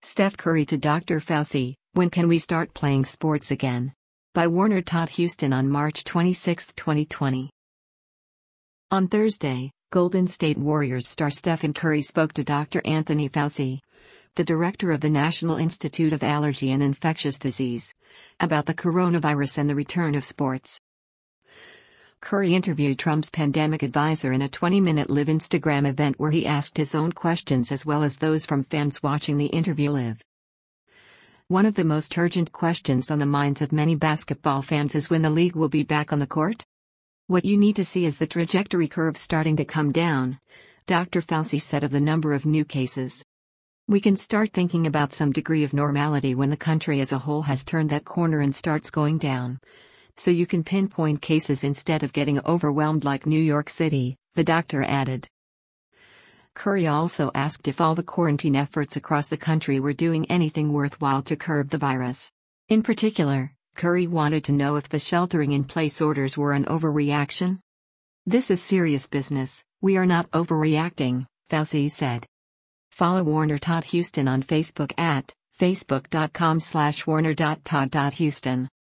Steph Curry to Dr. Fauci, when can we start playing sports again? By Warner Todd Houston on March 26, 2020. On Thursday, Golden State Warriors star Stephen Curry spoke to Dr. Anthony Fauci, the director of the National Institute of Allergy and Infectious Disease, about the coronavirus and the return of sports. Curry interviewed Trump's pandemic advisor in a 20-minute live Instagram event where he asked his own questions as well as those from fans watching the interview live. One of the most urgent questions on the minds of many basketball fans is when the league will be back on the court. What you need to see is the trajectory curve starting to come down, Dr. Fauci said of the number of new cases. We can start thinking about some degree of normality when the country as a whole has turned that corner and starts going down. So you can pinpoint cases instead of getting overwhelmed like New York City, the doctor added. Curry also asked if all the quarantine efforts across the country were doing anything worthwhile to curb the virus. In particular, Curry wanted to know if the sheltering-in-place orders were an overreaction. "This is serious business, we are not overreacting," Fauci said. Follow Warner Todd Houston on Facebook at facebook.com/warner.todd.houston.